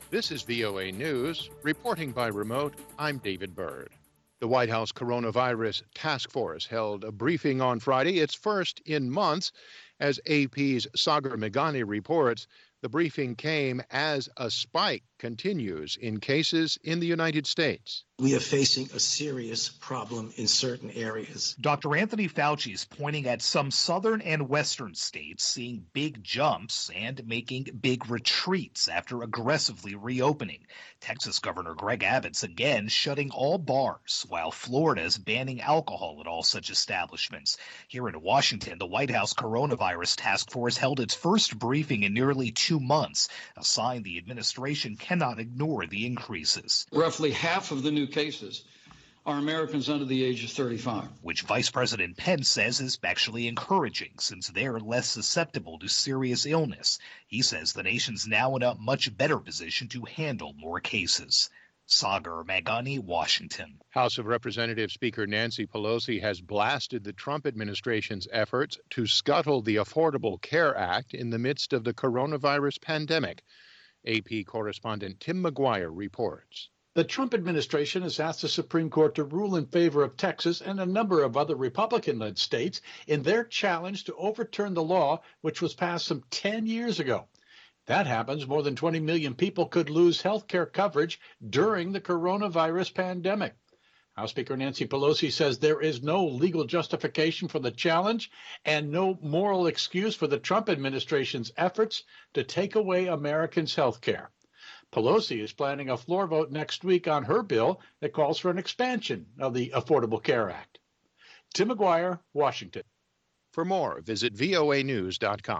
This is VOA News. Reporting by remote, I'm David Byrd. The White House Coronavirus Task Force held a briefing on Friday, its first in months. As AP's Sagar Meghani reports, the briefing came as a spike continues in cases in the United States. We are facing a serious problem in certain areas. Dr. Anthony Fauci is pointing at some southern and western states seeing big jumps and making big retreats after aggressively reopening. Texas Governor Greg Abbott's again shutting all bars, while Florida is banning alcohol at all such establishments. Here in Washington, the White House Coronavirus Task Force held its first briefing in nearly 2 months, a sign the administration cannot ignore the increases. Roughly half of the new cases are Americans under the age of 35. Which Vice President Pence says is actually encouraging since they're less susceptible to serious illness. He says the nation's now in a much better position to handle more cases. Sagar Meghani, Washington. House of Representatives Speaker Nancy Pelosi has blasted the Trump administration's efforts to scuttle the Affordable Care Act in the midst of the coronavirus pandemic. AP correspondent Tim McGuire reports. The Trump administration has asked the Supreme Court to rule in favor of Texas and a number of other Republican-led states in their challenge to overturn the law, which was passed some 10 years ago. That happens, more than 20 million people could lose health care coverage during the coronavirus pandemic. House Speaker Nancy Pelosi says there is no legal justification for the challenge and no moral excuse for the Trump administration's efforts to take away Americans' health care. Pelosi is planning a floor vote next week on her bill that calls for an expansion of the Affordable Care Act. Tim McGuire, Washington. For more, visit voanews.com.